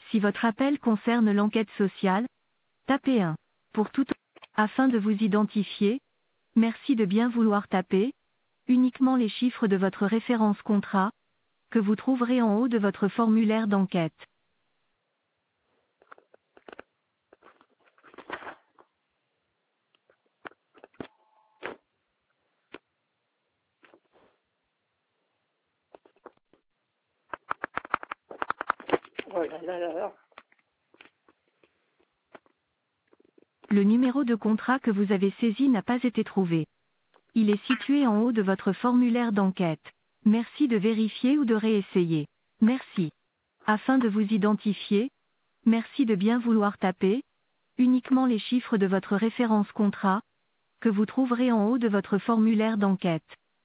Si votre appel concerne l'enquête sociale, tapez 1. Pour tout, afin de vous identifier, merci de bien vouloir taper uniquement les chiffres de votre référence contrat, que vous trouverez en haut de votre formulaire d'enquête. Oh là là là là. Le numéro de contrat que vous avez saisi n'a pas été trouvé. Il est situé en haut de votre formulaire d'enquête. Merci de vérifier ou de réessayer. Merci. Afin de vous identifier, merci de bien vouloir taper uniquement les chiffres de votre référence contrat, que vous trouverez en haut de votre formulaire d'enquête.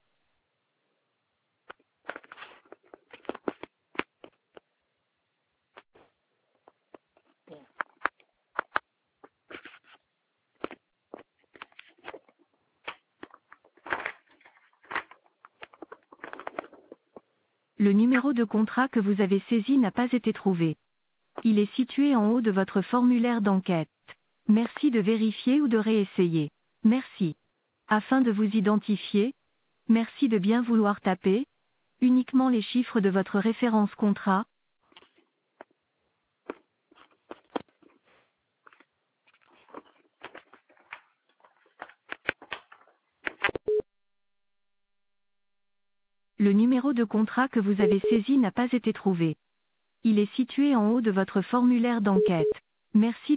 Le numéro de contrat que vous avez saisi n'a pas été trouvé. Il est situé en haut de votre formulaire d'enquête. Merci de vérifier ou de réessayer. Merci. Afin de vous identifier, merci de bien vouloir taper uniquement les chiffres de votre référence contrat. Le numéro de contrat que vous avez saisi n'a pas été trouvé. Il est situé en haut de votre formulaire d'enquête. Merci.